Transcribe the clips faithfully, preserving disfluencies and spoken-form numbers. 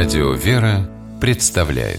Радио «Вера» представляет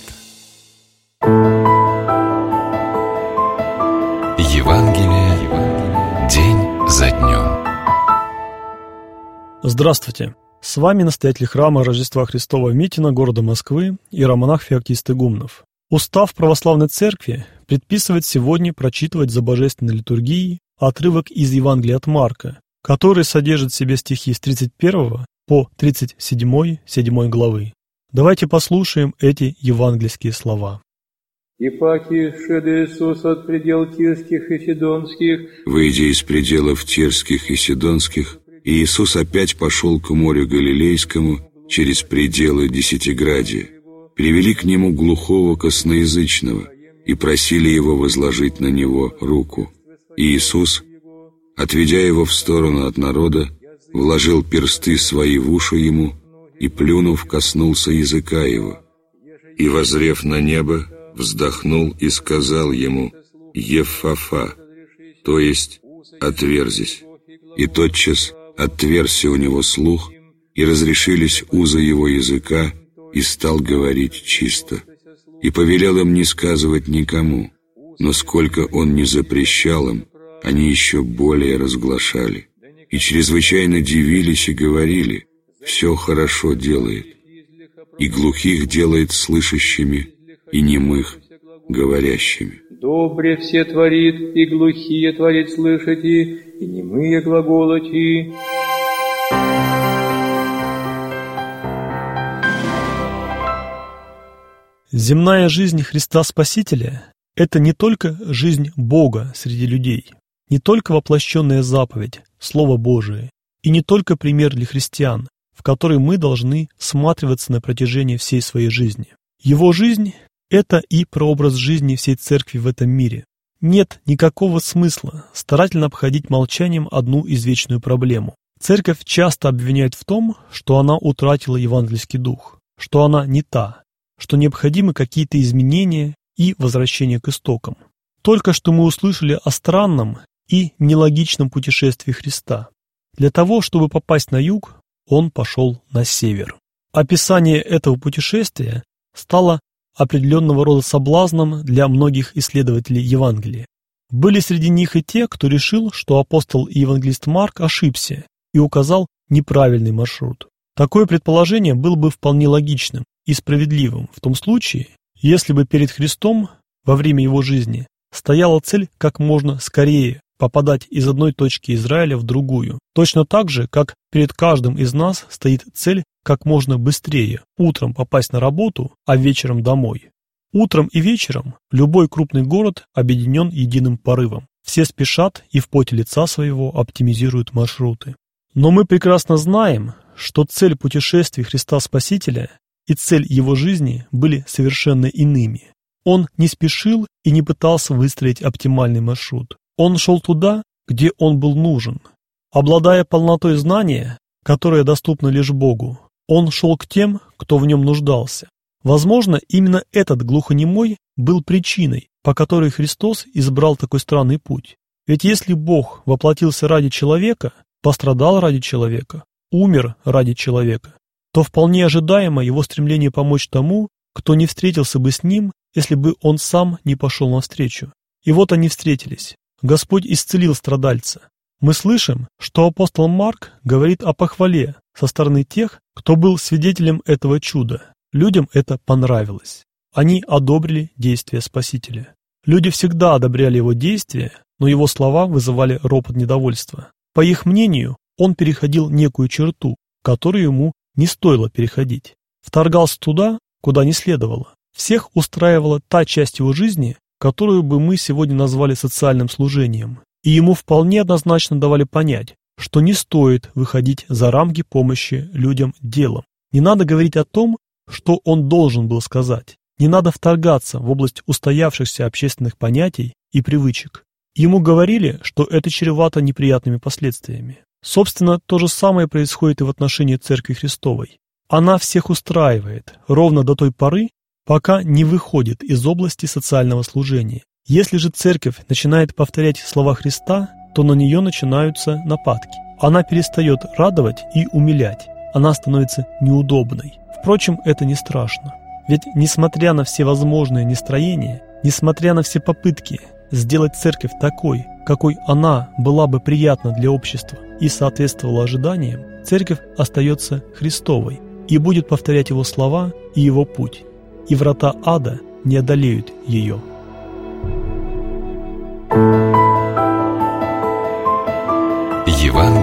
Евангелие день за днем. Здравствуйте! С вами настоятель храма Рождества Христова Митина города Москвы иеромонах Феоктист Игумнов. Устав Православной Церкви предписывает сегодня прочитывать за божественной литургией отрывок из Евангелия от Марка, который содержит в себе стихи с тридцать первого по тридцать седьмой седьмой главы. Давайте послушаем эти евангельские слова. «И паки шед Иисус от предел Тирских и Сидонских». Выйдя из пределов Тирских и Сидонских, Иисус опять пошел к морю Галилейскому через пределы Десятиградия. Привели к нему глухого косноязычного и просили его возложить на него руку. И Иисус, отведя его в сторону от народа, вложил персты свои в уши ему и, плюнув, коснулся языка его. И, воззрев на небо, вздохнул и сказал ему: «Еффафа», то есть «отверзись». И тотчас отверзся у него слух, и разрешились узы его языка, и стал говорить чисто. И повелел им не сказывать никому, но сколько он не запрещал им, они еще более разглашали. И чрезвычайно дивились и говорили: «Все хорошо делает, и глухих делает слышащими, и немых говорящими». «Добре все творит, и глухие творит слышати, и немые глаголати». Земная жизнь Христа Спасителя – это не только жизнь Бога среди людей, не только воплощенная заповедь, Слово Божие, и не только пример для христиан, в который мы должны всматриваться на протяжении всей своей жизни. Его жизнь – это и прообраз жизни всей церкви в этом мире. Нет никакого смысла старательно обходить молчанием одну извечную проблему. Церковь часто обвиняет в том, что она утратила евангельский дух, что она не та, что необходимы какие-то изменения и возвращение к истокам. Только что мы услышали о странном и нелогичном путешествии Христа. Для того, чтобы попасть на юг, он пошел на север. Описание этого путешествия стало определенного рода соблазном для многих исследователей Евангелия. Были среди них и те, кто решил, что апостол и евангелист Марк ошибся и указал неправильный маршрут. Такое предположение было бы вполне логичным и справедливым в том случае, если бы перед Христом во время его жизни стояла цель как можно скорее попадать из одной точки Израиля в другую, точно так же, как перед каждым из нас стоит цель как можно быстрее утром попасть на работу, а вечером домой. Утром и вечером любой крупный город объединен единым порывом. Все спешат и в поте лица своего оптимизируют маршруты. Но мы прекрасно знаем, что цель путешествий Христа Спасителя и цель его жизни были совершенно иными. Он не спешил и не пытался выстроить оптимальный маршрут. Он шел туда, где он был нужен. Обладая полнотой знания, которое доступно лишь Богу, он шел к тем, кто в нем нуждался. Возможно, именно этот глухонемой был причиной, по которой Христос избрал такой странный путь. Ведь если Бог воплотился ради человека, пострадал ради человека, умер ради человека, то вполне ожидаемо его стремление помочь тому, кто не встретился бы с ним, если бы он сам не пошел навстречу. И вот они встретились. Господь исцелил страдальца. Мы слышим, что апостол Марк говорит о похвале со стороны тех, кто был свидетелем этого чуда. Людям это понравилось. Они одобрили действия Спасителя. Люди всегда одобряли его действия, но его слова вызывали ропот недовольства. По их мнению, он переходил некую черту, которую ему не стоило переходить. Вторгался туда, куда не следовало. Всех устраивала та часть его жизни, которую бы мы сегодня назвали социальным служением. И ему вполне однозначно давали понять, что не стоит выходить за рамки помощи людям делом. Не надо говорить о том, что он должен был сказать. Не надо вторгаться в область устоявшихся общественных понятий и привычек. Ему говорили, что это чревато неприятными последствиями. Собственно, то же самое происходит и в отношении Церкви Христовой. Она всех устраивает ровно до той поры, пока не выходит из области социального служения. Если же Церковь начинает повторять слова Христа, то на нее начинаются нападки. Она перестает радовать и умилять. она становится неудобной. Впрочем, это не страшно. Ведь несмотря на все возможные нестроения, несмотря на все попытки сделать церковь такой, какой она была бы приятна для общества и соответствовала ожиданиям, церковь остается Христовой и будет повторять Его слова и Его путь, и врата ада не одолеют ее. Евангелие